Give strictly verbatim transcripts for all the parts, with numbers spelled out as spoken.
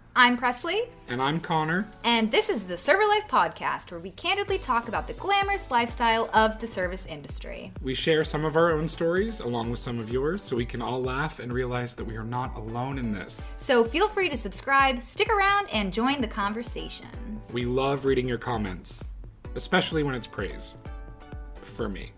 I'm Presley. And I'm Connor. And this is the Server Life Podcast, where we candidly talk about the glamorous lifestyle of the service industry. We share some of our own stories along with some of yours, so we can all laugh and realize that we are not alone in this. So feel free to subscribe, stick around, and join the conversation. We love reading your comments, especially when it's praise. For me.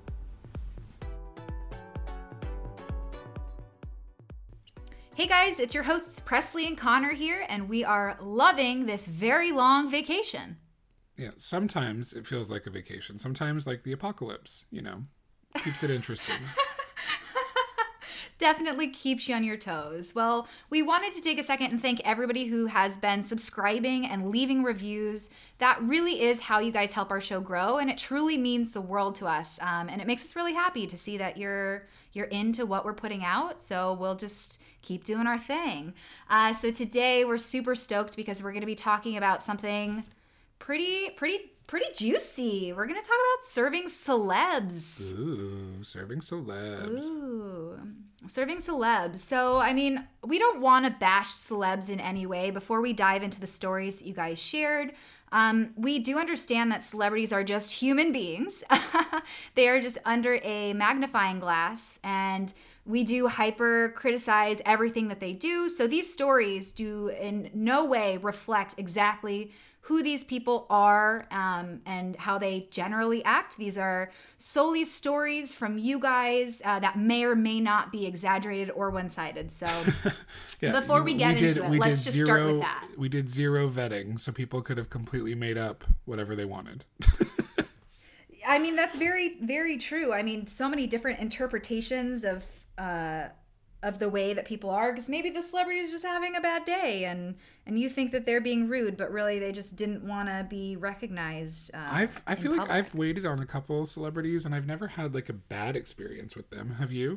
Hey guys, it's your hosts Presley and Connor here, and we are loving this very long vacation. Yeah, sometimes it feels like a vacation. Sometimes like the apocalypse, you know, keeps it interesting. Definitely keeps you on your toes. Well, we wanted to take a second and thank everybody who has been subscribing and leaving reviews. That really is how you guys help our show grow, and it truly means the world to us. Um, and it makes us really happy to see that you're you're into what we're putting out. So we'll just keep doing our thing. Uh, so today we're super stoked because we're going to be talking about something pretty, pretty, pretty juicy. We're going to talk about serving celebs. Ooh, serving celebs. Ooh, serving celebs. So, I mean, we don't want to bash celebs in any way. Before we dive into the stories that you guys shared, um, we do understand that celebrities are just human beings. They are just under a magnifying glass, and we do hyper criticize everything that they do. So these stories do in no way reflect exactly who these people are um, and how they generally act. These are solely stories from you guys uh, that may or may not be exaggerated or one-sided. So yeah, before you, we get we into did, it, let's just zero, start with that. We did zero vetting, so people could have completely made up whatever they wanted. I mean, that's very, very true. I mean, so many different interpretations of uh, of the way that people are, because maybe the celebrity is just having a bad day, and and you think that they're being rude, but really they just didn't want to be recognized. Uh, I've I feel public. like I've waited on a couple celebrities, and I've never had like a bad experience with them. Have you?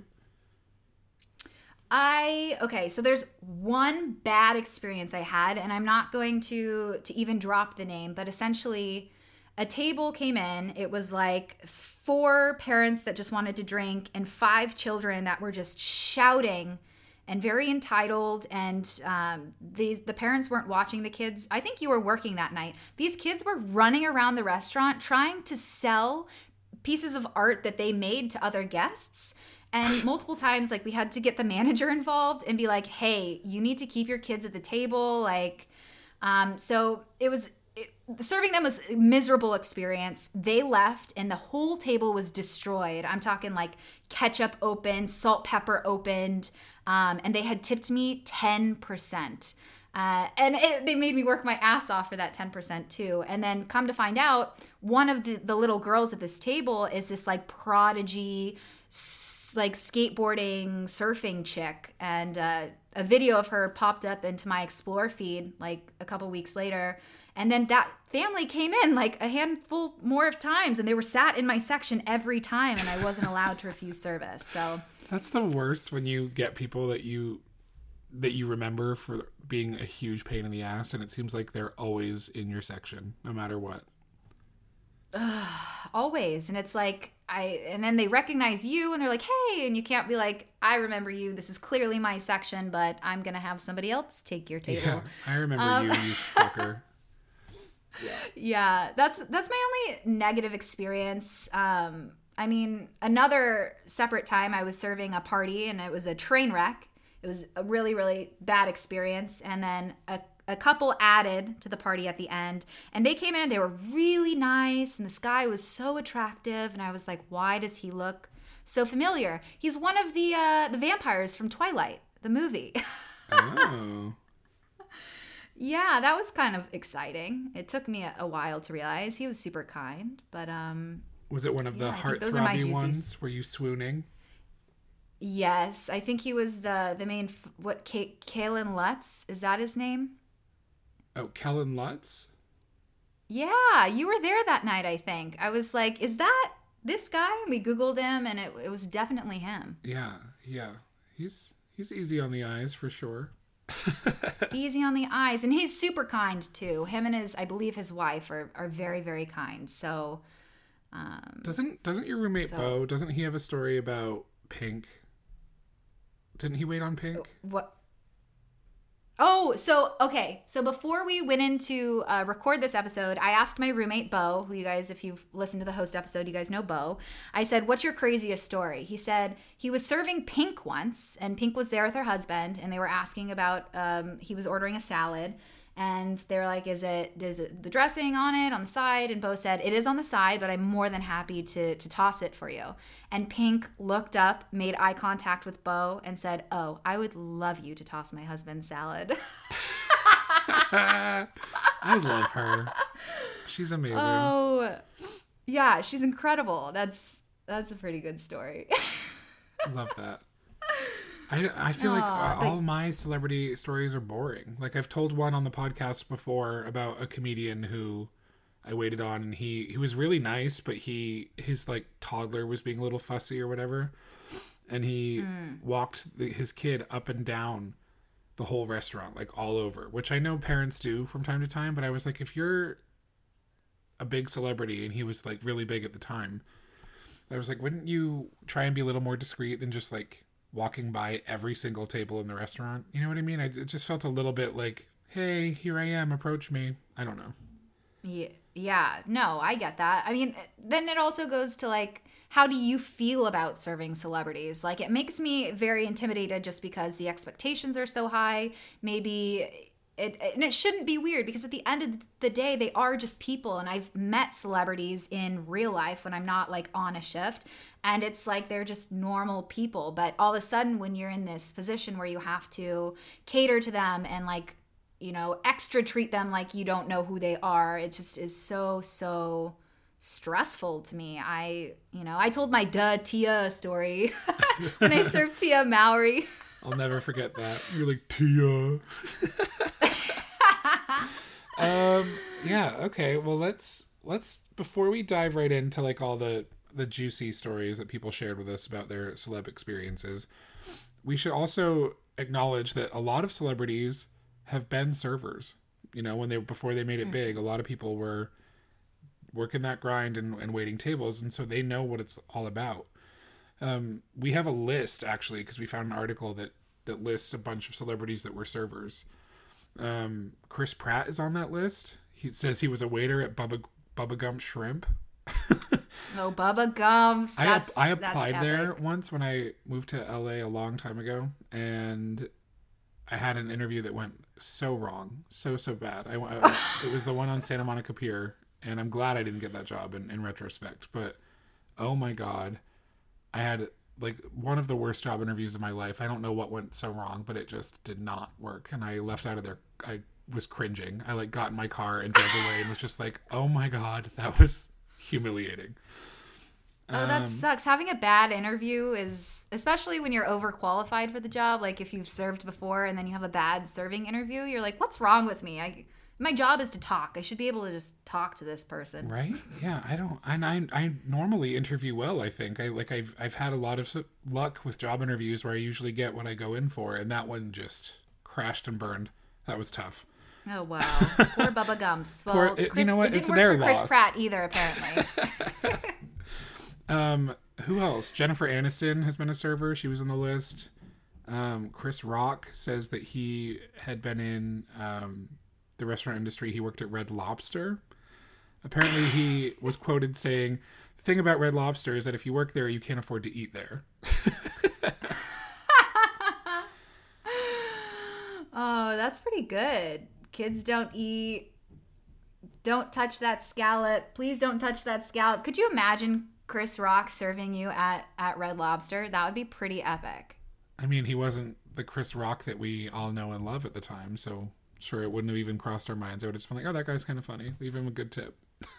I okay, so there's one bad experience I had, and I'm not going to to even drop the name, but essentially a table came in. It was like four parents that just wanted to drink and five children that were just shouting and very entitled. And um, the, the parents weren't watching the kids. I think you were working that night. These kids were running around the restaurant trying to sell pieces of art that they made to other guests. And multiple times, like, we had to get the manager involved and be like, hey, you need to keep your kids at the table. Like, um, so it was... It, serving them was a miserable experience. They left and the whole table was destroyed. I'm talking like ketchup opened, salt, pepper opened, um, and they had tipped me ten percent. Uh, and it, they made me work my ass off for that ten percent too. And then come to find out, one of the, the little girls at this table is this like prodigy, s- like skateboarding, surfing chick. And uh, a video of her popped up into my Explore feed like a couple weeks later. And then that family came in like a handful more of times, and they were sat in my section every time, and I wasn't allowed to refuse service. So that's the worst, when you get people that you that you remember for being a huge pain in the ass, and it seems like they're always in your section, no matter what. Always. And it's like, I, and then they recognize you and they're like, hey, and you can't be like, I remember you. This is clearly my section, but I'm going to have somebody else take your table. Yeah, I remember um, you, you fucker. Yeah. yeah, that's that's my only negative experience. Um, I mean, another separate time I was serving a party and it was a train wreck. It was a really, really bad experience. And then a, a couple added to the party at the end. And they came in and they were really nice. And this guy was so attractive. And I was like, why does he look so familiar? He's one of the uh, the vampires from Twilight, the movie. Oh. Yeah, that was kind of exciting. It took me a, a while to realize he was super kind, but um was it one of the yeah, heart-throbby ones? Were you swooning? Yes, I think he was the the main what K- Kalen Lutz, is that his name? Oh, Kellen Lutz? Yeah, you were there that night, I think. I was like, is that this guy? And we Googled him, and it it was definitely him. Yeah, yeah. He's he's easy on the eyes for sure. Easy on the eyes, and he's super kind too. Him and his, I believe, his wife are, are very, very kind. So, um, doesn't doesn't your roommate so, Bo? Doesn't he have a story about Pink? Didn't he wait on Pink? What? Oh, so, okay. So before we went into uh, record this episode, I asked my roommate, Bo, who you guys, if you've listened to the host episode, you guys know Bo. I said, what's your craziest story? He said he was serving Pink once, and Pink was there with her husband, and they were asking about, um, he was ordering a salad. And they're like, is it, is it the dressing on it, on the side? And Bo said, it is on the side, but I'm more than happy to to toss it for you. And Pink looked up, made eye contact with Bo, and said, oh, I would love you to toss my husband's salad. I love her. She's amazing. Oh, yeah, she's incredible. That's that's a pretty good story. Love that. I, I feel like Aw, all but- my celebrity stories are boring. Like I've told one on the podcast before about a comedian who I waited on, and he, he was really nice, but he his like toddler was being a little fussy or whatever, and he mm. walked the, his kid up and down the whole restaurant, like all over, which I know parents do from time to time, but I was like, if you're a big celebrity, and he was like really big at the time, I was like, wouldn't you try and be a little more discreet than just like walking by every single table in the restaurant? You know what I mean? I, it just felt a little bit like, hey, here I am, approach me. I don't know. Yeah, yeah, no, I get that. I mean, then it also goes to like, how do you feel about serving celebrities? Like, it makes me very intimidated just because the expectations are so high. Maybe it, and it shouldn't be weird, because at the end of the day, they are just people. And I've met celebrities in real life when I'm not like on a shift, and it's like they're just normal people. But all of a sudden, when you're in this position where you have to cater to them and like, you know, extra treat them like you don't know who they are, it just is so, so stressful to me. I, you know, I told my duh Tia story when I served Tia Mowry. I'll never forget that. You're like, Tia. um, yeah, okay. Well, let's, let's, before we dive right into like all the, the juicy stories that people shared with us about their celeb experiences, we should also acknowledge that a lot of celebrities have been servers. You know, when they, before they made it big, a lot of people were working that grind and, and waiting tables, and so they know what it's all about. Um, we have a list, actually, because we found an article that, that lists a bunch of celebrities that were servers. Um, Chris Pratt is on that list. He says he was a waiter at Bubba, Bubba Gump Shrimp. Oh, Bubba Gumps. I, That's, I applied that's there once when I moved to L A a long time ago, and I had an interview that went so wrong, so, so bad. I, I, it was the one on Santa Monica Pier, and I'm glad I didn't get that job in, in retrospect. But, oh my God, I had like one of the worst job interviews of my life. I don't know what went so wrong, but it just did not work. And I left out of there. I was cringing. I like got in my car and drove away and was just like, oh my God, that was humiliating. Oh, that Um, sucks. Having a bad interview is, especially when you're overqualified for the job. Like if you've served before and then you have a bad serving interview, you're like, what's wrong with me? I, my job is to talk. I should be able to just talk to this person. Right? Yeah, I don't, and I, I normally interview well. I think I like I've, I've had a lot of s- luck with job interviews where I usually get what I go in for, and that one just crashed and burned. That was tough. Oh wow, poor Bubba Gumps. Well, Poor- it- you Chris, know what? it didn't It's work their for Chris loss. Pratt either, apparently. Um, who else? Jennifer Aniston has been a server. She was on the list. Um, Chris Rock says that he had been in um, the restaurant industry. He worked at Red Lobster. Apparently, he was quoted saying, "The thing about Red Lobster is that if you work there, you can't afford to eat there." Oh, that's pretty good. Kids don't eat. Don't touch that scallop. Please don't touch that scallop. Could you imagine Chris Rock serving you at, at Red Lobster? That would be pretty epic. I mean, he wasn't the Chris Rock that we all know and love at the time, so sure, it wouldn't have even crossed our minds. I would have just been like, "Oh, that guy's kind of funny. Leave him a good tip."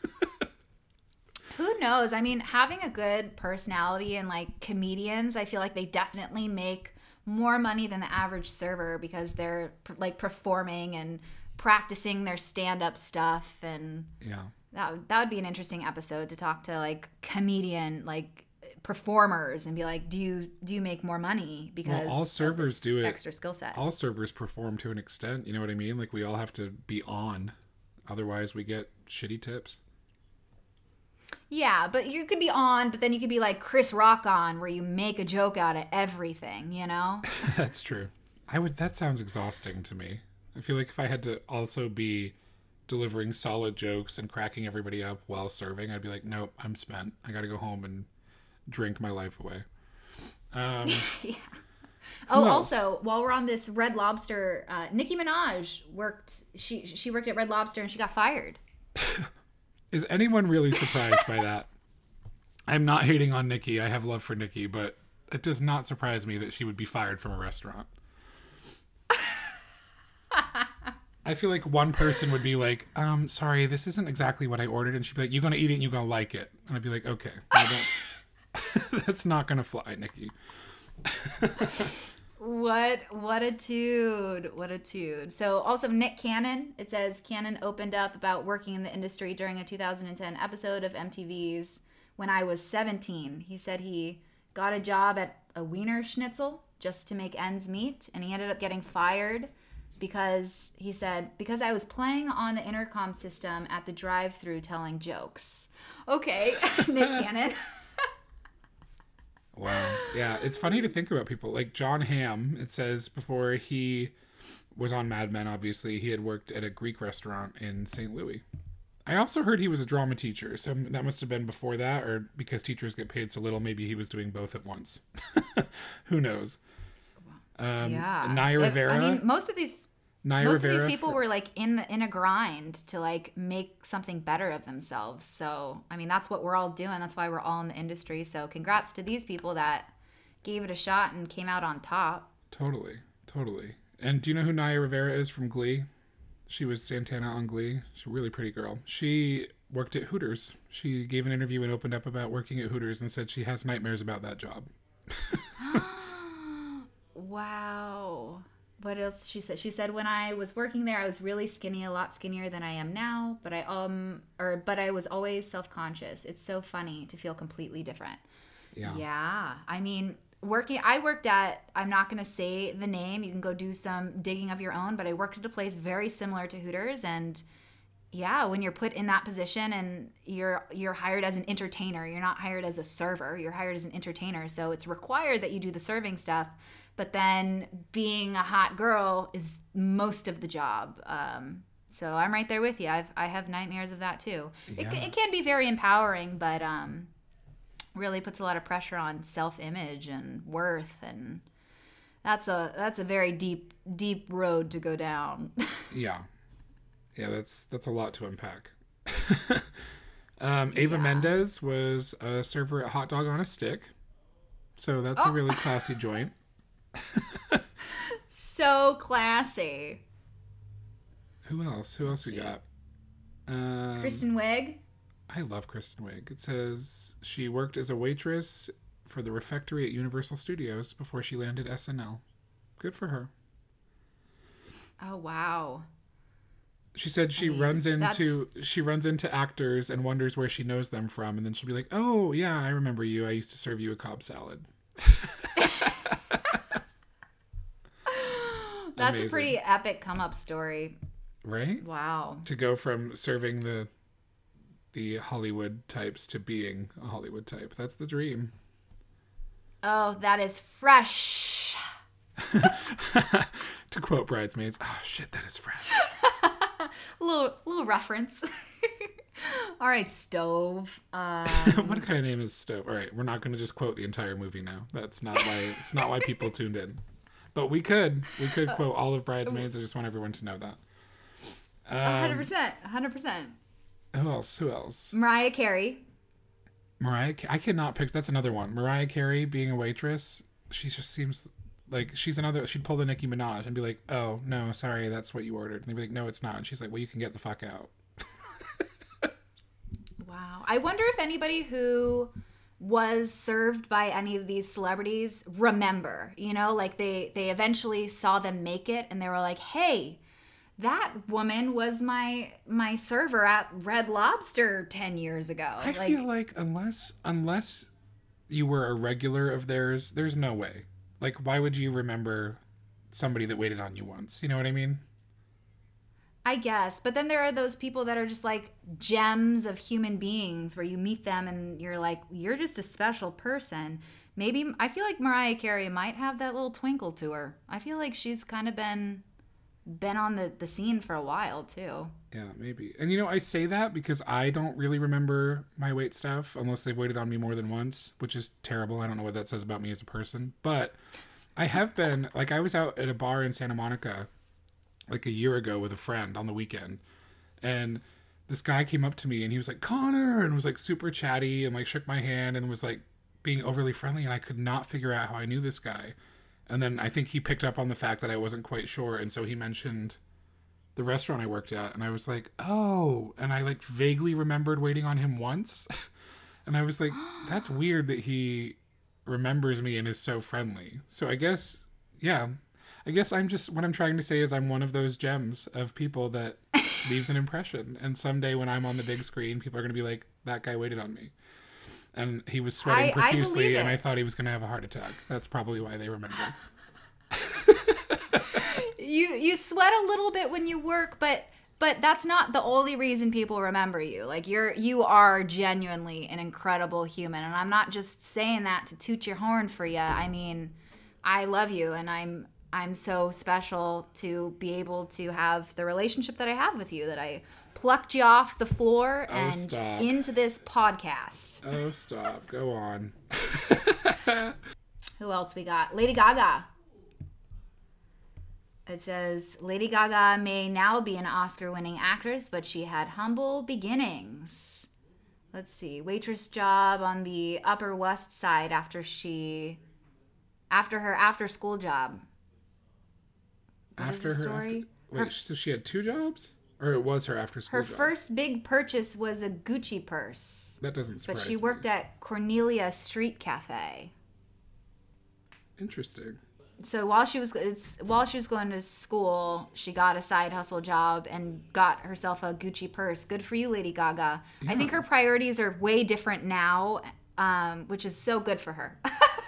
Who knows? I mean, having a good personality and like comedians, I feel like they definitely make more money than the average server because they're like performing and practicing their stand-up stuff, and Yeah. that would, that would be an interesting episode to talk to like comedian like performers and be like, do you do you make more money because Well, all of servers this do it. extra skill set? All servers perform to an extent, you know what I mean? Like, we all have to be on, otherwise we get shitty tips. Yeah, but you could be on, but then you could be like Chris Rock on, where you make a joke out of everything, you know? That's true. I would. That sounds exhausting to me. I feel like if I had to also be delivering solid jokes and cracking everybody up while serving, I'd be like, nope, I'm spent. I got to go home and drink my life away. Um, yeah. Oh, also, while we're on this Red Lobster, uh, Nicki Minaj worked. She she worked at Red Lobster and she got fired. Is anyone really surprised by that? I'm not hating on Nicki. I have love for Nicki, but it does not surprise me that she would be fired from a restaurant. I feel like one person would be like, um, sorry, this isn't exactly what I ordered. And she'd be like, you're going to eat it and you're going to like it. And I'd be like, okay, well, that's, that's not going to fly, Nicki. What, what a dude. What a dude. So also Nick Cannon, it says Cannon opened up about working in the industry during a two thousand ten episode of M T V's When I Was seventeen. He said he got a job at a Wiener Schnitzel just to make ends meet. And he ended up getting fired because he said, because I was playing on the intercom system at the drive-thru telling jokes. Okay, Nick Cannon. Wow. Yeah, it's funny to think about people. Like John Hamm, it says before he was on Mad Men, obviously, he had worked at a Greek restaurant in Saint Louis. I also heard he was a drama teacher, so that must have been before that, or because teachers get paid so little, maybe he was doing both at once. Who knows? Um, yeah. Naya If- Rivera. I mean, most of these... Naya Most Rivera of these people for- were like in the in a grind to like make something better of themselves. So I mean, that's what we're all doing. That's why we're all in the industry. So congrats to these people that gave it a shot and came out on top. Totally, totally. And do you know who Naya Rivera is from Glee? She was Santana on Glee. She's a really pretty girl. She worked at Hooters. She gave an interview and opened up about working at Hooters and said she has nightmares about that job. Wow. What else she said? She said when I was working there, I was really skinny, a lot skinnier than I am now. But I um or but I was always self-conscious. It's so funny to feel completely different. Yeah. Yeah. I mean, working. I worked at. I'm not going to say the name. You can go do some digging of your own. But I worked at a place very similar to Hooters, and yeah, when you're put in that position and you're you're hired as an entertainer, you're not hired as a server. You're hired as an entertainer. So it's required that you do the serving stuff. But then being a hot girl is most of the job. Um, so I'm right there with you. I've, I have nightmares of that too. Yeah. It, it can be very empowering, but um, really puts a lot of pressure on self-image and worth. And that's a that's a very deep, deep road to go down. Yeah. Yeah, that's that's a lot to unpack. um, Ava Yeah. Mendez was a server at Hot Dog on a Stick. So that's Oh. a really classy joint. So classy. Who else? Who else we got? Um, Kristen Wiig. I love Kristen Wiig. It says she worked as a waitress for the refectory at Universal Studios before she landed S N L. Good for her. Oh, wow. She said she I mean, runs into she runs into actors and wonders where she knows them from, and then she'll be like, "Oh yeah, I remember you. I used to serve you a Cobb salad." That's Amazing. a pretty epic come up story. Right? Wow. To go from serving the the Hollywood types to being a Hollywood type. That's the dream. Oh, that is fresh. To quote Bridesmaids, "Oh shit, that is fresh." little little reference. All right, Stove. Um, What kind of name is Stove? All right, we're not going to just quote the entire movie now. That's not why. It's not why people tuned in. But we could. We could quote all of Bridesmaids. I just want everyone to know that. one hundred percent. one hundred percent. Who else? Who else? Mariah Carey. Mariah. Ca- I cannot pick. That's another one. Mariah Carey being a waitress. She just seems like she's another. She'd pull the Nicki Minaj and be like, "Oh no, sorry, that's what you ordered." And they'd be like, "No, it's not." And she's like, "Well, you can get the fuck out." Wow. I wonder if anybody who was served by any of these celebrities remember, you know, like they they eventually saw them make it and they were like, "Hey, that woman was my my server at Red Lobster ten years ago." I like, feel like unless unless you were a regular of theirs, there's no way. Like, why would you remember somebody that waited on you once? You know what I mean? I guess. But then there are those people that are just like gems of human beings where you meet them and you're like, you're just a special person. Maybe I feel like Mariah Carey might have that little twinkle to her. I feel like she's kind of been been on the, the scene for a while too. Yeah, maybe. And you know, I say that because I don't really remember my wait staff unless they've waited on me more than once, which is terrible. I don't know what that says about me as a person. But I have been, like, I was out at a bar in Santa Monica like a year ago with a friend on the weekend. And this guy came up to me and he was like, Connor, and was like super chatty and like shook my hand and was like being overly friendly. And I could not figure out how I knew this guy. And then I think he picked up on the fact that I wasn't quite sure. And so he mentioned the restaurant I worked at. And I was like, oh, and I like vaguely remembered waiting on him once. And I was like, that's weird that he remembers me and is so friendly. So I guess, yeah, I guess I'm just, what I'm trying to say is I'm one of those gems of people that leaves an impression. And someday when I'm on the big screen, people are going to be like, that guy waited on me. And he was sweating I, profusely I and I thought he was going to have a heart attack. That's probably why they remember. you you sweat a little bit when you work, but but that's not the only reason people remember you. Like, you're you are genuinely an incredible human, and I'm not just saying that to toot your horn for you. I mean, I love you, and I'm I'm so special to be able to have the relationship that I have with you, that I plucked you off the floor Oh, and stop. into this podcast. Oh, stop. Go on. Who else we got? Lady Gaga. It says, Lady Gaga may now be an Oscar-winning actress, but she had humble beginnings. Let's see. Waitress job on the Upper West Side after she... After her after-school job. What After is the her story? after, wait, Her- so she had two jobs? Or it was her after school Her job? first big purchase was a Gucci purse. That doesn't surprise But she me. worked at Cornelia Street Cafe. Interesting. So while she was it's, while she was going to school, she got a side hustle job and got herself a Gucci purse. Good for you, Lady Gaga. Yeah. I think her priorities are way different now, um, which is so good for her.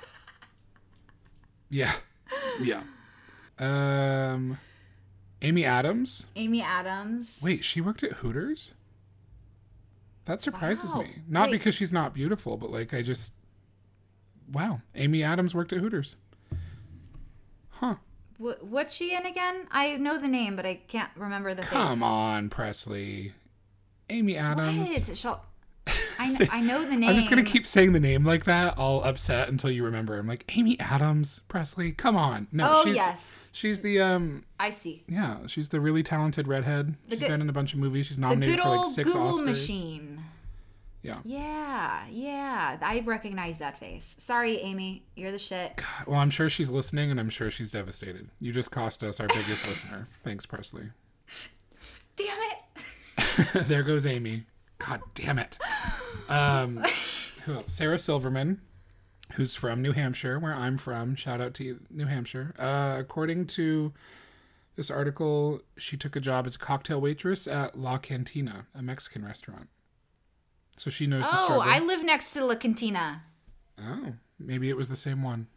Yeah. Yeah. Um, Amy Adams. Amy Adams. Wait, she worked at Hooters? That surprises Wow. me. Not Wait. because she's not beautiful, but like I just... Wow. Amy Adams worked at Hooters. Huh. Wh- what's she in again? I know the name, but I can't remember the Come face. on, Presley. Amy Adams. What? Shall- I know, I know the name. I'm just going to keep saying the name like that, all upset until you remember. I'm like, Amy Adams, Presley, come on. No, Oh, she's, yes. She's the, um, I see. yeah, she's the really talented redhead. She's good- been in a bunch of movies. She's The nominated good for like old six Google Oscars. machine. Yeah. Yeah, yeah. I recognize that face. Sorry, Amy. You're the shit. Well, I'm sure she's listening and I'm sure she's devastated. You just cost us our biggest listener. Thanks, Presley. Damn it. There goes Amy. God damn it. Um, who else? Sarah Silverman, who's from New Hampshire, where I'm from. Shout out to you, New Hampshire. Uh, according to this article, she took a job as a cocktail waitress at La Cantina, a Mexican restaurant. So she knows the Oh, struggle. I live next to La Cantina. Oh, maybe it was the same one.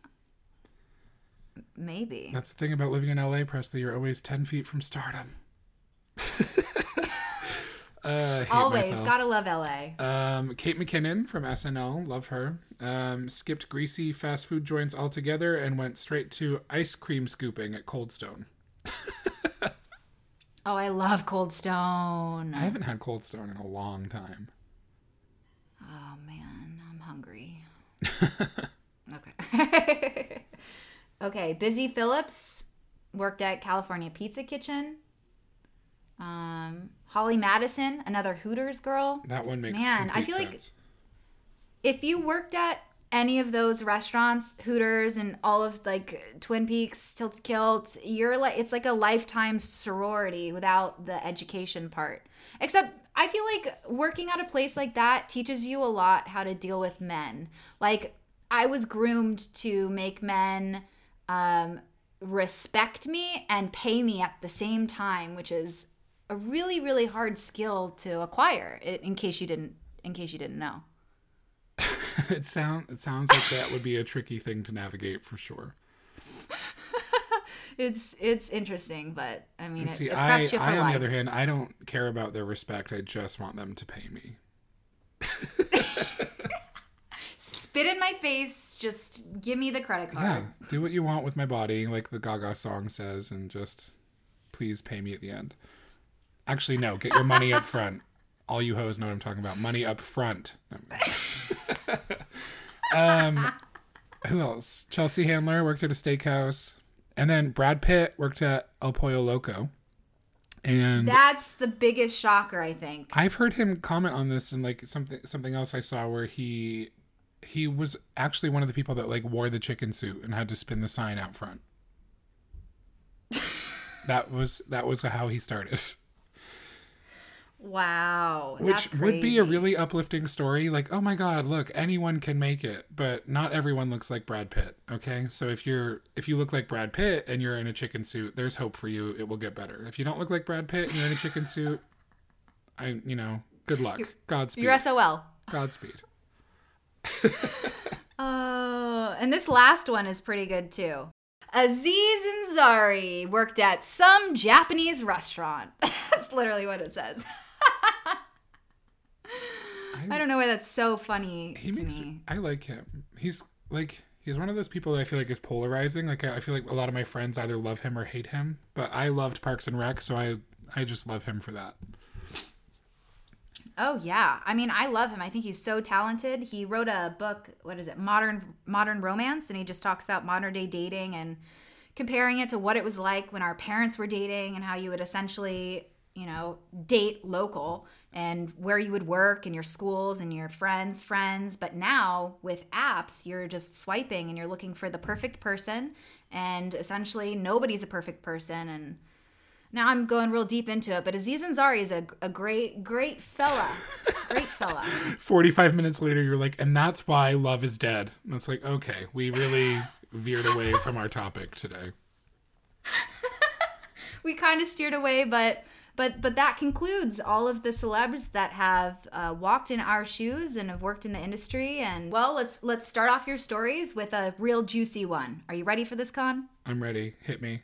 Maybe. That's the thing about living in L A, Presley. You're always ten feet from stardom. uh, I hate Always. myself. Gotta love L A. Um, Kate McKinnon from S N L, love her. Um, skipped greasy fast food joints altogether and went straight to ice cream scooping at Cold Stone. Oh, I love Cold Stone. I haven't had Cold Stone in a long time. Oh, man. I'm hungry. Okay. Okay. Busy Phillips worked at California Pizza Kitchen. Um, Holly Madison, another Hooters girl. That one makes Man, complete I feel like sense. if you worked at any of those restaurants, Hooters and all of like Twin Peaks, Tilted Kilt, you're like, it's like a lifetime sorority without the education part. Except I feel like working at a place like that teaches you a lot how to deal with men. Like, I was groomed to make men um, respect me and pay me at the same time, which is a really, really hard skill to acquire. In case you didn't, in case you didn't know. it sound it sounds like that would be a tricky thing to navigate for sure. It's it's interesting, but I mean, And it, see, it I, preps you for I on life. the other hand, I don't care about their respect. I just want them to pay me. Spit in my face, just give me the credit Yeah, card. do what you want with my body, like the Gaga song says, and just please pay me at the end. Actually, no, get your money up front. All you hoes know what I'm talking about. Money up front. um, who else? Chelsea Handler worked at a steakhouse. And then Brad Pitt worked at El Pollo Loco. And that's the biggest shocker, I think. I've heard him comment on this and like something something else I saw where he he was actually one of the people that like wore the chicken suit and had to spin the sign out front. that was that was how he started. Wow. Which that's would be a crazy. really uplifting story. Like, oh my God, look, anyone can make it, but not everyone looks like Brad Pitt. Okay. So if you're, if you look like Brad Pitt and you're in a chicken suit, there's hope for you. It will get better. If you don't look like Brad Pitt and you're in a chicken suit, I, you know, good luck. You're, Godspeed. You're S O L. Godspeed. Oh, and this last one is pretty good too. Aziz Ansari worked at some Japanese restaurant. That's literally what it says. I, I don't know why that's so funny he to makes me. It, I like him. He's like he's one of those people that I feel like is polarizing. Like I, I feel like a lot of my friends either love him or hate him. But I loved Parks and Rec, so I I just love him for that. Oh yeah, I mean I love him. I think he's so talented. He wrote a book. What is it? Modern Modern Romance, and he just talks about modern day dating and comparing it to what it was like when our parents were dating and how you would essentially, you know, date local and where you would work and your schools and your friends' friends. But now with apps, you're just swiping and you're looking for the perfect person. And essentially nobody's a perfect person. And now I'm going real deep into it. But Aziz Ansari is a, a great, great fella. Great fella. forty-five minutes later, you're like, and that's why love is dead. And it's like, okay, we really veered away from our topic today. We kind of steered away, but... But but that concludes all of the celebs that have uh, walked in our shoes and have worked in the industry. And well, let's let's start off your stories with a real juicy one. Are you ready for this, Con? I'm ready. Hit me.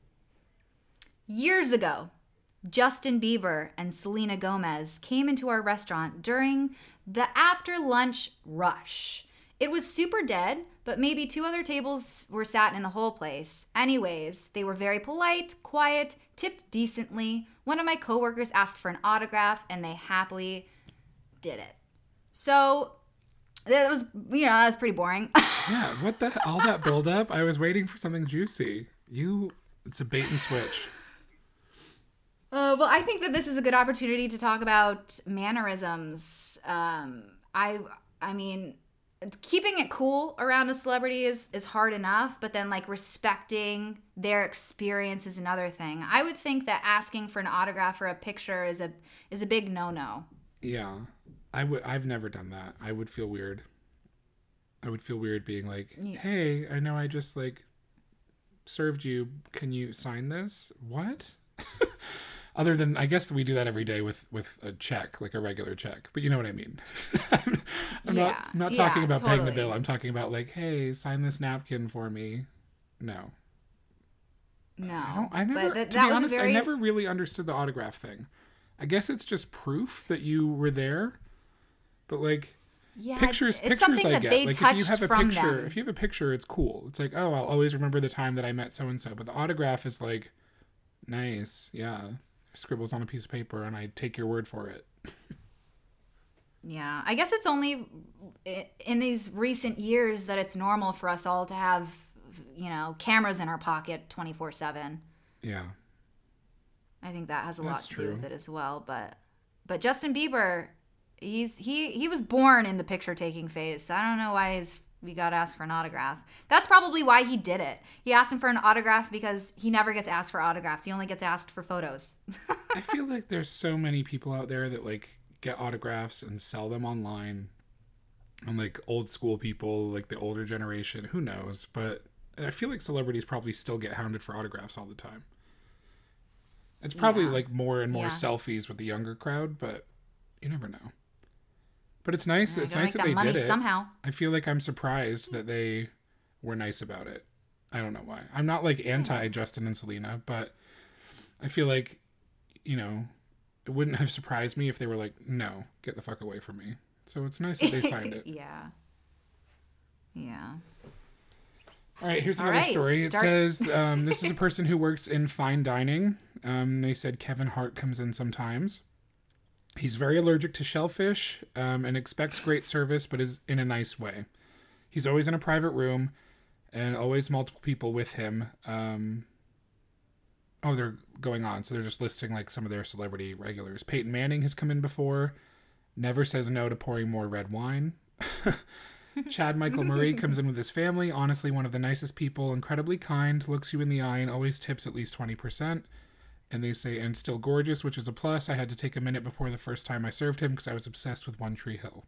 Years ago, Justin Bieber and Selena Gomez came into our restaurant during the after lunch rush. It was super dead, but maybe two other tables were sat in the whole place. Anyways, they were very polite, quiet, tipped decently. One of my coworkers asked for an autograph, and they happily did it. So that was, you know, that was pretty boring. Yeah, what the all that build up? I was waiting for something juicy. You, it's a bait and switch. Uh, well, I think that this is a good opportunity to talk about mannerisms. Um, I, I mean, keeping it cool around a celebrity is, is hard enough, but then like respecting their experience is another thing. I would think that asking for an autograph or a picture is a is a big no-no. Yeah, I would. I've never done that. I would feel weird. I would feel weird being like, Yeah. "Hey, I know I just like served you. Can you sign this?" What? Other than, I guess we do that every day with, with a check, like a regular check. But you know what I mean. I'm Yeah, not, I'm not talking yeah, about paying the totally. bill. I'm talking about like, hey, sign this napkin for me. No. No, I don't. I never. But that, to that be was honest, a very I never really understood the autograph thing. I guess it's just proof that you were there. But like yeah, pictures, It's, it's pictures something I that get. they Like touched if you have a from picture, them. if you have a picture, it's cool. It's like, oh, I'll always remember the time that I met so and so. But the autograph is like, nice, yeah. Scribbles on a piece of paper, and I take your word for it. Yeah, I guess it's only in these recent years that it's normal for us all to have, you know, cameras in our pocket twenty-four seven. Yeah. I think that has a lot That's to true. do with it as well. But but Justin Bieber, he's he he was born in the picture taking phase. So I don't know why his we got asked for an autograph. That's probably why he did it. He asked him for an autograph because he never gets asked for autographs. He only gets asked for photos. I feel like there's so many people out there that like get autographs and sell them online. And like old school people, like the older generation, who knows? But I feel like celebrities probably still get hounded for autographs all the time. It's probably Yeah. like more and more Yeah. selfies with the younger crowd, but you never know. But it's nice. Yeah, It's gotta nice make that they money did it. somehow. I feel like I'm surprised that they were nice about it. I don't know why. I'm not like anti Justin and Selena, but I feel like, you know, it wouldn't have surprised me if they were like, no, get the fuck away from me. So it's nice that they signed it. Yeah. Yeah. All right, here's All another right, story. It start- says um, this is a person who works in fine dining. Um, they said Kevin Hart comes in sometimes. He's very allergic to shellfish um, and expects great service, but is in a nice way. He's always in a private room and always multiple people with him. Um, oh, they're going on. So they're just listing like some of their celebrity regulars. Peyton Manning has come in before. Never says no to pouring more red wine. Chad Michael Murray comes in with his family. Honestly, one of the nicest people. Incredibly kind. Looks you in the eye and always tips at least twenty percent. And they say, and still gorgeous, which is a plus. I had to take a minute before the first time I served him because I was obsessed with One Tree Hill.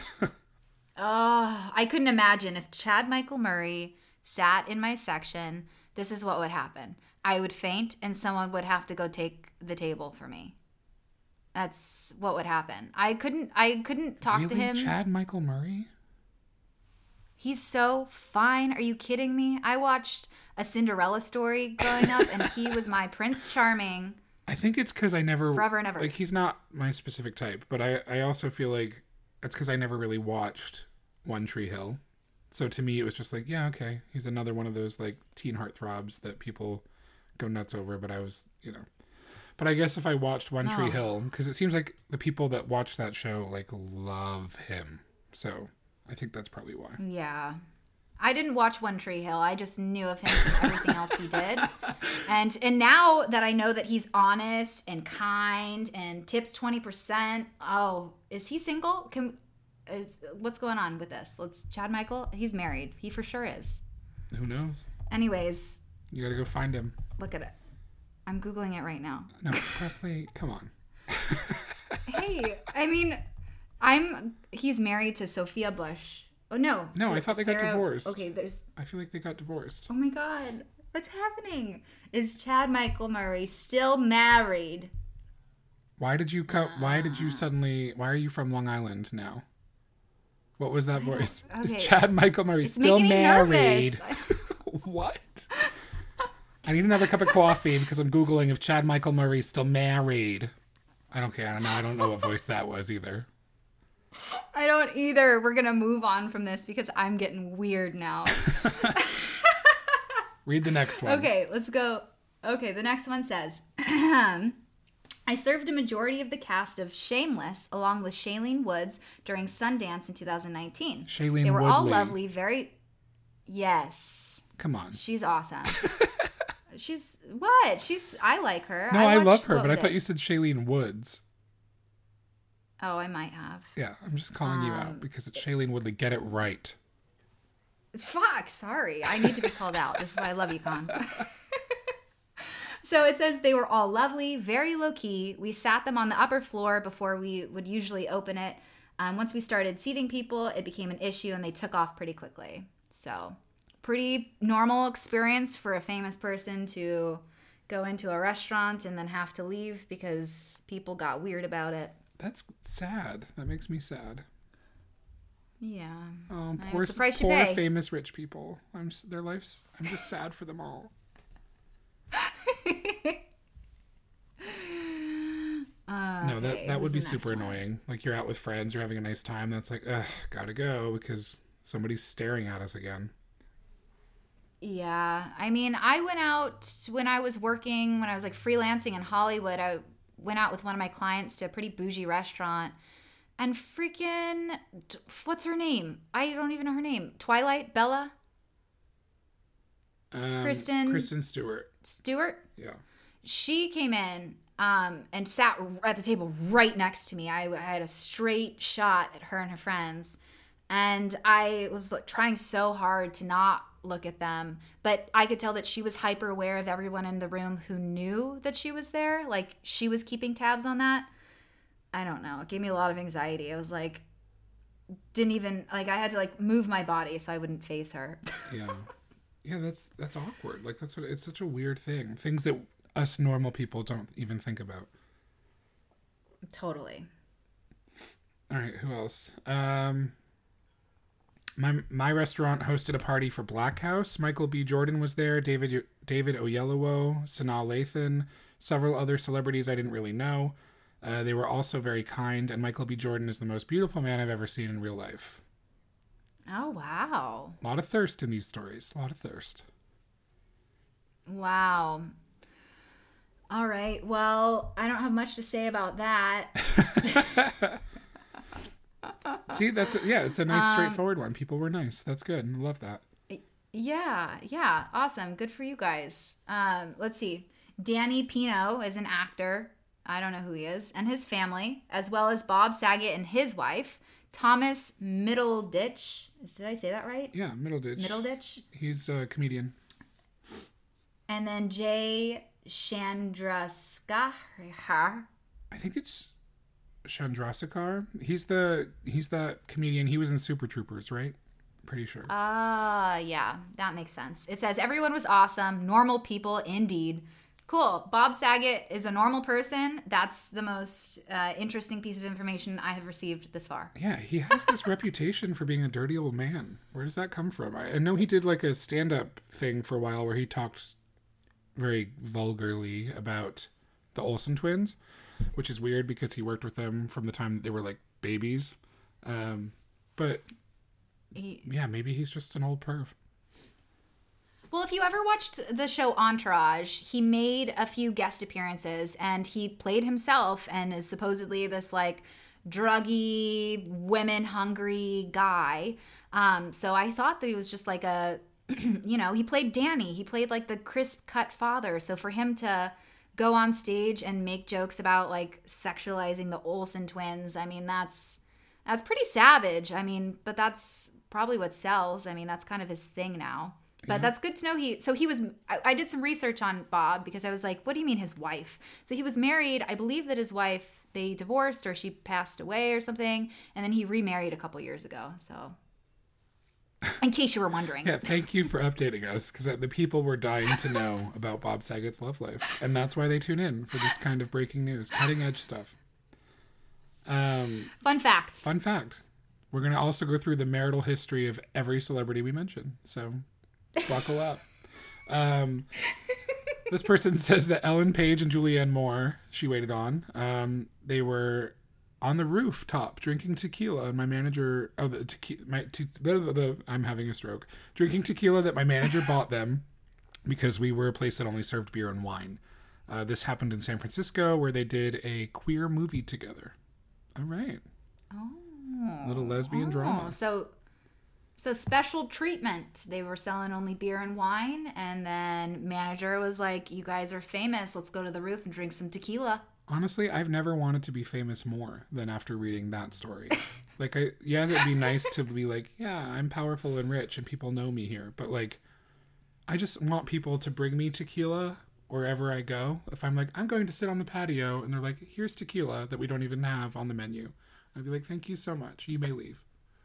Oh, I couldn't imagine if Chad Michael Murray sat in my section, this is what would happen. I would faint and someone would have to go take the table for me. That's what would happen. I couldn't I couldn't talk really? to him. Chad Michael Murray? He's so fine. Are you kidding me? I watched A Cinderella Story growing up and he was my Prince Charming. I think it's because I never... Forever and ever. Like, he's not my specific type, but I, I also feel like it's because I never really watched One Tree Hill. So to me, it was just like, yeah, okay. He's another one of those, like, teen heartthrobs that people go nuts over, but I was, you know... But I guess if I watched One Tree Oh. Hill, because it seems like the people that watch that show, like, love him. So I think that's probably why. Yeah. I didn't watch One Tree Hill. I just knew of him from everything else he did. And and now that I know that he's honest and kind and tips twenty percent, oh, is he single? Can is, what's going on with this? Let's Chad Michael, he's married. He for sure is. Who knows? Anyways, You gotta go find him. look at it. I'm Googling it right now. No, Presley, come on. Hey, I mean, I'm he's married to Sophia Bush. Oh no. No, Sa- I thought they got Sarah- divorced. Okay, there's I feel like they got divorced. oh my god. What's happening? Is Chad Michael Murray still married? Why did you co- Why did you suddenly? Why are you from Long Island now? What was that voice? Is okay. Chad Michael Murray It's still making me married? nervous. What? I need another cup of coffee because I'm googling if Chad Michael Murray's still married. I don't care. Now I don't know what voice that was either. I don't either. We're going to move on from this because I'm getting weird now. Read the next one. Okay, let's go. Okay, the next one says, I served a majority of the cast of Shameless along with Shailene Woods during Sundance in two thousand nineteen. Shailene They were all Woodley. lovely, very... Yes. Come on. She's awesome. She's... What? She's... I like her. No, I, watched- love her, what but I was thought it? you said Shailene Woods. Oh, I might have. Yeah, I'm just calling you Um, out because it's Shailene Woodley. Get it right. Fuck, sorry. I need to be called out. This is why I love you, Con. So it says they were all lovely, very low key. We sat them on the upper floor before we would usually open it. Um, once we started seating people, it became an issue and they took off pretty quickly. So pretty normal experience for a famous person to go into a restaurant and then have to leave because people got weird about it. That's sad. That makes me sad. Yeah. Oh, It's poor, the price you poor pay. famous rich people. I'm s- their lives. I'm just sad for them all. No, that, Okay, that would who's be the next super one? annoying. Like you're out with friends, you're having a nice time. That's like, ugh, gotta go because somebody's staring at us again. Yeah. I mean, I went out when I was working, when I was like freelancing in Hollywood. I went out with one of my clients to a pretty bougie restaurant. And freaking, what's her name? I don't even know her name. Twilight? Bella? Um, Kristen- Kristen Stewart. Stewart? Yeah. She came in um, and sat at the table right next to me. I, I had a straight shot at her and her friends. And I was like, trying so hard to not look at them. But I could tell that she was hyper aware of everyone in the room who knew that she was there. Like, she was keeping tabs on that. I don't know. It gave me a lot of anxiety. I was like, didn't even, like, I had to, like, move my body so I wouldn't face her. Yeah. Yeah, that's that's awkward. Like that's what it's such a weird thing. Things that us normal people don't even think about. Totally. All right, who else? Um my my restaurant hosted a party for Black House. Michael B. Jordan was there, David David Oyelowo, Sanaa Lathan, several other celebrities I didn't really know. Uh, they were also very kind, and Michael B. Jordan is the most beautiful man I've ever seen in real life. Oh, wow. A lot of thirst in these stories. A lot of thirst. Wow. Uh, All right. Well, I don't have much to say about that. See, that's a, yeah, it's a nice, straightforward um, one. People were nice. That's good. I love that. Yeah, yeah, awesome. Good for you guys. Um, let's see. Danny Pino is an actor. I don't know who he is, and his family, as well as Bob Saget and his wife, Thomas Middleditch. Did I say that right? Yeah, Middleditch. Middleditch. He's a comedian. And then Jay Chandrasekhar. I think it's Chandrasekhar. He's the he's that comedian. He was in Super Troopers, right? Pretty sure. Ah, uh, yeah, that makes sense. It says everyone was awesome, normal people indeed. Cool. Bob Saget is a normal person. That's the most uh, interesting piece of information I have received this far. Yeah, he has this reputation for being a dirty old man. Where does that come from? I, I know he did like a stand-up thing for a while where he talked very vulgarly about the Olsen twins, which is weird because he worked with them from the time that they were like babies. Um, but he, yeah, maybe he's just an old perv. Well, if you ever watched the show Entourage, he made a few guest appearances and he played himself and is supposedly this like druggy, women-hungry guy. Um, so I thought that he was just like a, you know, he played Danny. He played like the crisp-cut father. So for him to go on stage and make jokes about like sexualizing the Olsen twins, I mean, that's that's pretty savage. I mean, but that's probably what sells. I mean, that's kind of his thing now. But yeah. That's good to know. He so he was. I, I did some research on Bob because I was like, "What do you mean his wife?" So he was married. I believe that his wife they divorced or she passed away or something, and then he remarried a couple years ago. So, in case you were wondering, yeah, thank you for updating us because the people were dying to know about Bob Saget's love life, and that's why they tune in for this kind of breaking news, cutting edge stuff. Um, fun facts. Fun fact. We're gonna also go through the marital history of every celebrity we mention. So. Buckle up. Um, this person says that Ellen Page and Julianne Moore, she waited on, um, they were on the rooftop drinking tequila, and my manager, oh, the tequila, my, te- the, the, the, I'm having a stroke, drinking tequila that my manager bought them because we were a place that only served beer and wine. Uh, this happened in San Francisco where they did a queer movie together. All right. Oh. Little lesbian oh, drama. So... So special treatment. They were selling only beer and wine, and then manager was like, "You guys are famous. Let's go to the roof and drink some tequila." Honestly, I've never wanted to be famous more than after reading that story. Like, I yeah, it'd be nice to be like, "Yeah, I'm powerful and rich, and people know me here." But like, I just want people to bring me tequila wherever I go. If I'm like, I'm going to sit on the patio, and they're like, "Here's tequila that we don't even have on the menu," I'd be like, "Thank you so much. You may leave."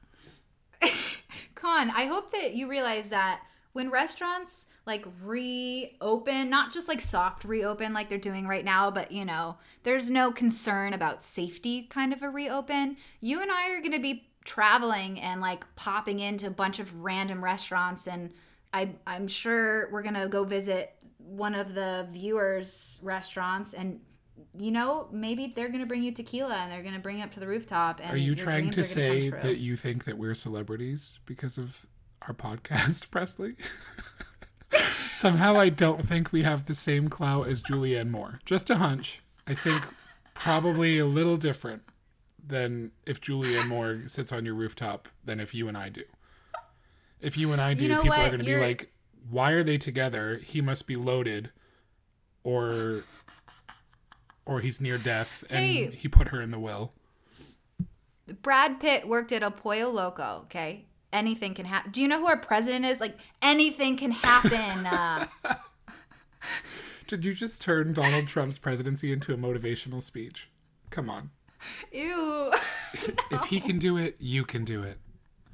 Con, I hope that you realize that when restaurants like reopen, not just like soft reopen like they're doing right now, but you know, there's no concern about safety kind of a reopen. You and I are going to be traveling and like popping into a bunch of random restaurants, and I, I'm sure we're going to go visit one of the viewers' restaurants, and you know, maybe they're going to bring you tequila and they're going to bring you up to the rooftop. And are you trying to say to that you think that we're celebrities because of our podcast, Presley? Somehow I don't think we have the same clout as Julianne Moore. Just a hunch. I think probably a little different than if Julianne Moore sits on your rooftop than if you and I do. If you and I do, you know people what? are going to be like, why are they together? He must be loaded, or... or he's near death, and hey, he put her in the will. Brad Pitt worked at El Pollo Loco, okay? Anything can happen. Do you know who our president is? Like, anything can happen. Uh... Did you just turn Donald Trump's presidency into a motivational speech? Come on. Ew. If he can do it, you can do it.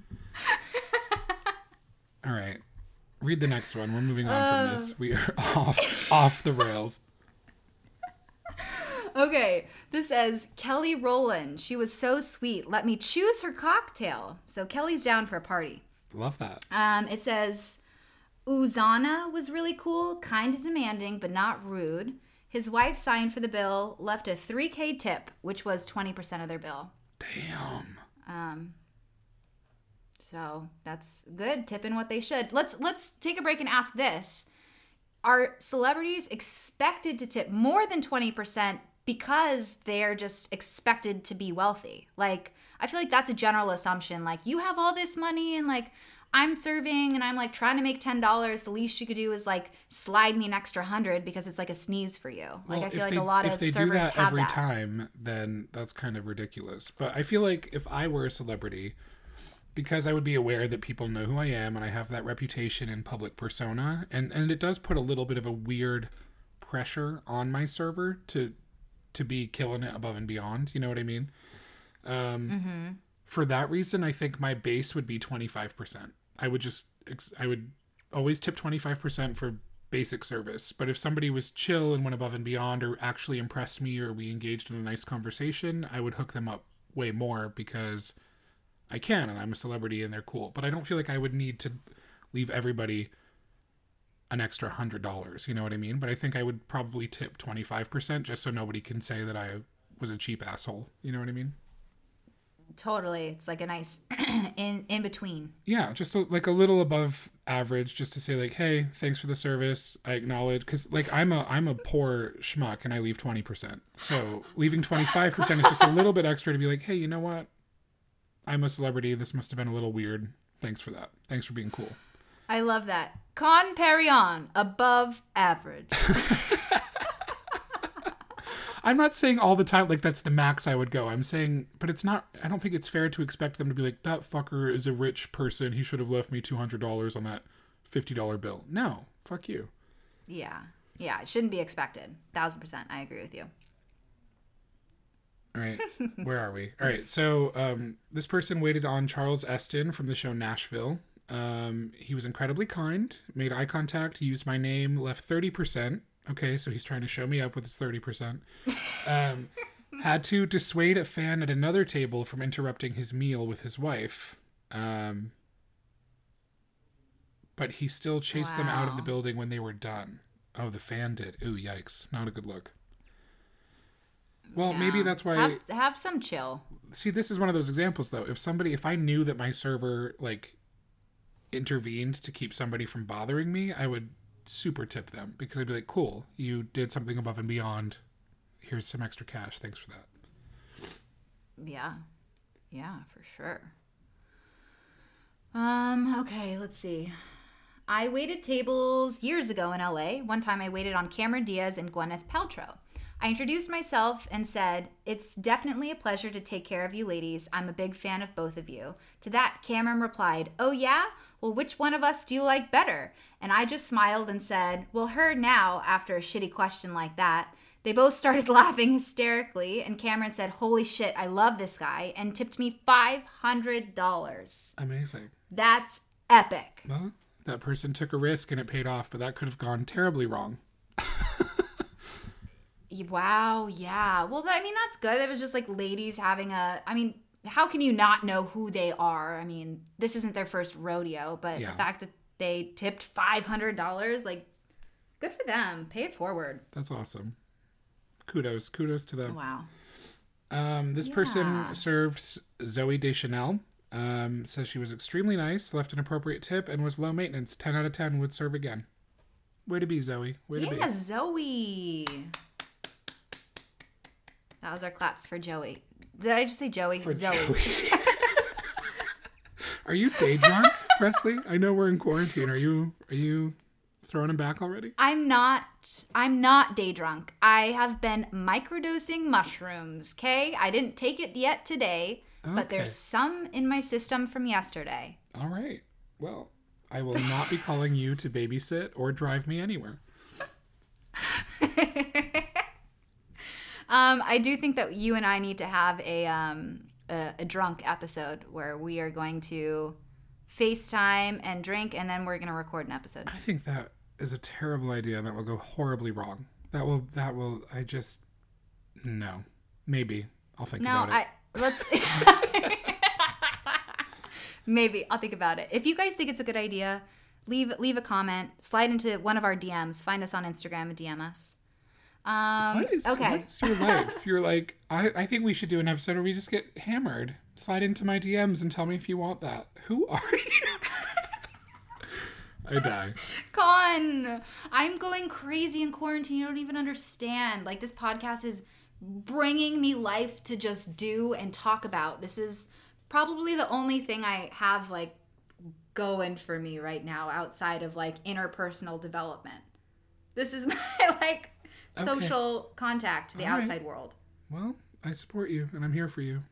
All right. Read the next one. We're moving on uh... from this. We are off, off the rails. Okay, this says, Kelly Rowland. She was so sweet. Let me choose her cocktail. So Kelly's down for a party. Love that. Um, it says, Uzana was really cool, kind of demanding, but not rude. His wife signed for the bill, left a three K tip, which was twenty percent of their bill. Damn. Um. So that's good. Tipping what they should. Let's let's take a break and ask this. are celebrities expected to tip more than twenty percent because they're just expected to be wealthy? Like, I feel like that's a general assumption. Like, you have all this money and like I'm serving and I'm like trying to make ten dollars. The least you could do is like slide me an extra hundred because it's like a sneeze for you. Like, well, I feel if like they, a lot if of they servers do that have every that. time, then that's kind of ridiculous. But I feel like if I were a celebrity, because I would be aware that people know who I am and I have that reputation and public persona, and, and it does put a little bit of a weird pressure on my server to to be killing it above and beyond. You know what I mean? Um, Mm-hmm. For that reason, I think my base would be twenty-five percent. I would just, I would always tip twenty-five percent for basic service. But if somebody was chill and went above and beyond or actually impressed me or we engaged in a nice conversation, I would hook them up way more because I can and I'm a celebrity and they're cool. But I don't feel like I would need to leave everybody an extra one hundred dollars. You know what I mean? But I think I would probably tip twenty-five percent just so nobody can say that I was a cheap asshole. You know what I mean? Totally. It's like a nice in in between. Yeah, just a, like a little above average, just to say like, hey, thanks for the service. I acknowledge, because like I'm a I'm a poor schmuck and I leave twenty percent. So leaving twenty-five percent is just a little bit extra to be like, hey, you know what? I'm a celebrity. This must have been a little weird. Thanks for that. Thanks for being cool. I love that. Con Perignon, above average. I'm not saying all the time like that's the max I would go. I'm saying, but it's not, I don't think it's fair to expect them to be like, that fucker is a rich person. He should have left me two hundred dollars on that fifty dollar bill. No, fuck you. Yeah. Yeah, it shouldn't be expected. one thousand percent. I agree with you. All right. Where are we? All right. So um, this person waited on Charles Eston from the show Nashville. Um, he was incredibly kind, made eye contact, used my name, left thirty percent. Okay, so he's trying to show me up with his thirty percent. Um, had to dissuade a fan at another table from interrupting his meal with his wife. Um, but he still chased Wow. them out of the building when they were done. Oh, the fan did. Ooh, yikes. Not a good look. Well, Yeah. maybe that's why... Have, have some chill. See, this is one of those examples, though. If somebody... If I knew that my server, like, intervened to keep somebody from bothering me, I would super tip them. Because I'd be like, cool, you did something above and beyond. Here's some extra cash. Thanks for that. Yeah. Yeah, for sure. Um, okay, let's see. I waited tables years ago in L A. One time I waited on Cameron Diaz and Gwyneth Paltrow. I introduced myself and said, "It's definitely a pleasure to take care of you ladies. I'm a big fan of both of you." To that, Cameron replied, "Oh yeah? Well, which one of us do you like better?" And I just smiled and said, "Well, her now," after a shitty question like that. They both started laughing hysterically, and Cameron said, "Holy shit, I love this guy," and tipped me five hundred dollars. Amazing. That's epic. Well, that person took a risk and it paid off, but that could have gone terribly wrong. Wow, yeah. Well, I mean, that's good. It was just like ladies having a, I mean, how can you not know who they are? I mean, this isn't their first rodeo, but Yeah. the fact that they tipped five hundred dollars, like, good for them. Pay it forward. That's awesome. Kudos. Kudos to them. Wow. Um, this Yeah. person served Zoe Deschanel. Um, says she was extremely nice, left an appropriate tip, and was low maintenance. ten out of ten would serve again. Way to be, Zoe. Way to be. Yeah, Zoe. That was our claps for Joey. Did I just say Joey? For Zoe. Joey. Are you day drunk, Presley? I know we're in quarantine. Are you are you throwing him back already? I'm not I'm not day drunk. I have been microdosing mushrooms, okay? I didn't take it yet today, but Okay. there's some in my system from yesterday. All right. Well, I will not be calling you to babysit or drive me anywhere. Um, I do think that you and I need to have a um a, a drunk episode where we are going to FaceTime and drink, and then we're going to record an episode. I think that is a terrible idea that will go horribly wrong. That will that will I just no. Maybe. I'll think No, about it. I let's maybe I'll think about it. If you guys think it's a good idea, leave leave a comment, slide into one of our D Ms, find us on Instagram and D M us. Um, What is, okay. what is your life? You're like, I, I think we should do an episode where we just get hammered. Slide into my D Ms and tell me if you want that. Who are you? I die. Con, I'm going crazy in quarantine. You don't even understand. Like, this podcast is bringing me life to just do and talk about. This is probably the only thing I have, like, going for me right now outside of, like, interpersonal development. This is my, like, social okay. contact to the All outside right. world. Well, I support you, and I'm here for you.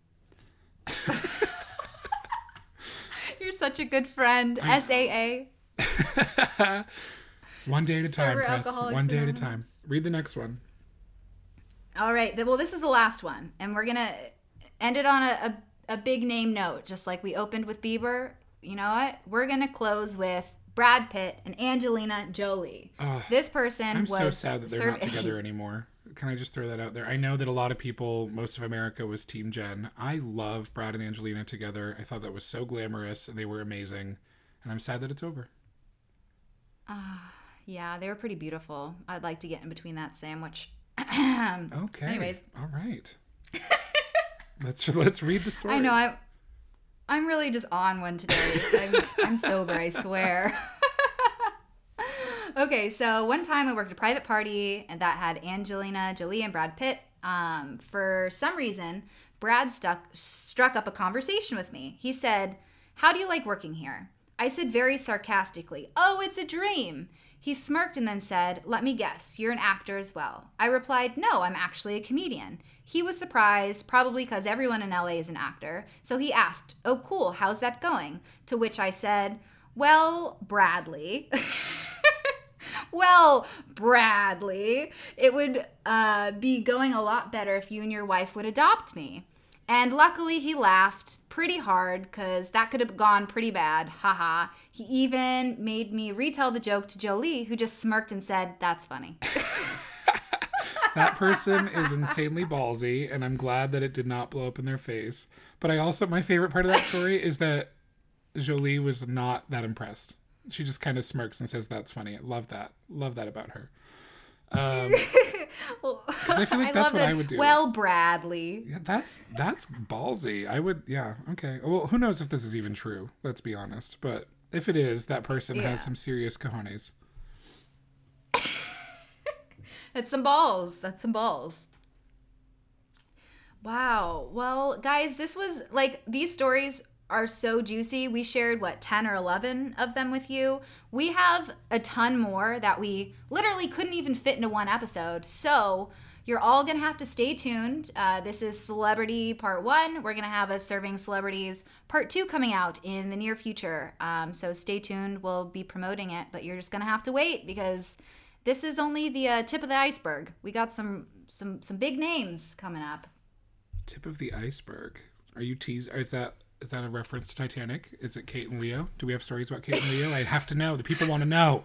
You're such a good friend. I... S A A. One day at a time, Press. One day at a time. Read the next one. All right. Well, this is the last one, and we're going to end it on a, a, a big name note, just like we opened with Bieber. You know what? We're going to close with Brad Pitt and Angelina Jolie. Uh, this person I'm was... I'm so sad that they're serv- not together anymore. Can I just throw that out there? I know that a lot of people, most of America was Team Jen. I love Brad and Angelina together. I thought that was so glamorous, and they were amazing. And I'm sad that it's over. Uh, yeah, they were pretty beautiful. I'd like to get in between that sandwich. Okay. Anyways. All right. let's let's read the story. I know. I'm, I'm really just on one today. I'm, I'm sober, I swear. Okay, so one time I worked a private party and that had Angelina Jolie and Brad Pitt. Um, for some reason, Brad stuck, struck up a conversation with me. He said, "How do you like working here?" I said very sarcastically, "Oh, it's a dream." He smirked and then said, "Let me guess, you're an actor as well." I replied, "No, I'm actually a comedian." He was surprised, probably because everyone in L A is an actor. So he asked, "Oh, cool, how's that going?" To which I said, "Well, Bradley." Well, Bradley, it would uh, be going a lot better if you and your wife would adopt me. And luckily he laughed pretty hard because that could have gone pretty bad. Haha. He even made me retell the joke to Jolie, who just smirked and said, "That's funny." That person is insanely ballsy, and I'm glad that it did not blow up in their face. But I also, my favorite part of that story is that Jolie was not that impressed. She just kind of smirks and says, "That's funny." I love that. Love that about her. Um, well, I feel like I that's what that. I would do. Well, Bradley. Yeah, that's that's ballsy. I would, yeah, okay. Well, who knows if this is even true? Let's be honest. But if it is, that person yeah. has some serious cojones. That's some balls. That's some balls. Wow. Well, guys, this was like, these stories are so juicy. We shared, what, ten or eleven of them with you. We have a ton more that we literally couldn't even fit into one episode. So you're all going to have to stay tuned. Uh, this is Celebrity Part one. We're going to have a Serving Celebrities Part two coming out in the near future. Um, so stay tuned. We'll be promoting it, but you're just going to have to wait because this is only the uh, tip of the iceberg. We got some some some big names coming up. Tip of the iceberg. Are you teasing? Is that is that a reference to Titanic? Is it Kate and Leo? Do we have stories about Kate and Leo? I have to know. The people want to know.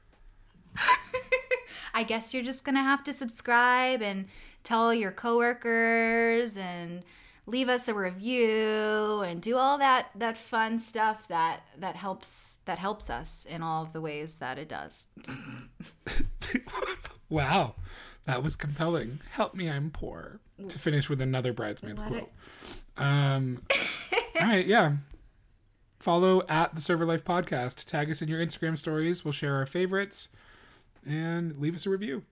I guess you're just gonna have to subscribe and tell your coworkers and leave us a review and do all that that fun stuff that that helps that helps us in all of the ways that it does. Wow, that was compelling. Help me, I'm poor. To finish with another Bridesmaids Let quote. It... Um, all right, yeah. Follow at the Server Life Podcast. Tag us in your Instagram stories. We'll share our favorites and leave us a review.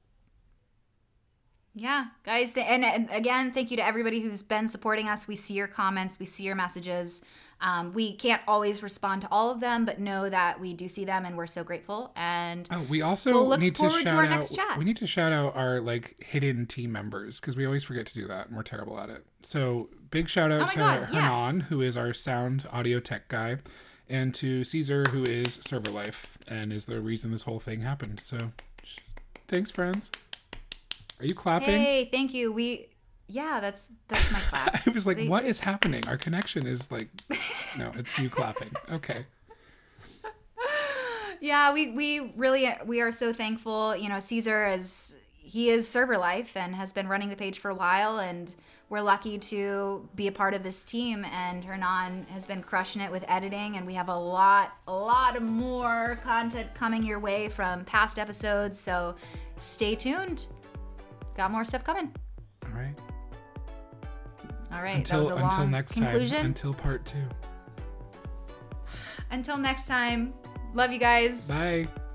Yeah, guys. And, and again, thank you to everybody who's been supporting us. We see your comments. We see your messages. Um, we can't always respond to all of them, but know that we do see them and we're so grateful. And oh, we also we'll look need to forward shout to our out, next chat. We need to shout out our like hidden team members because we always forget to do that and we're terrible at it. So big shout out oh to God, Hernan, yes. who is our sound audio tech guy, and to Caesar, who is Server Life and is the reason this whole thing happened. So thanks, friends. Are you clapping? Hey, thank you. We, yeah, that's that's my claps. I was like, they, what they... is happening? Our connection is like, no, it's you clapping. Okay. Yeah, we we really we are so thankful. You know, Caesar is he is Server Life and has been running the page for a while, and we're lucky to be a part of this team. And Hernan has been crushing it with editing, and we have a lot, a lot of more content coming your way from past episodes. So stay tuned. Got more stuff coming. All right. All right. Until, that was a until long next conclusion. time. Until part two. Until next time. Love you guys. Bye.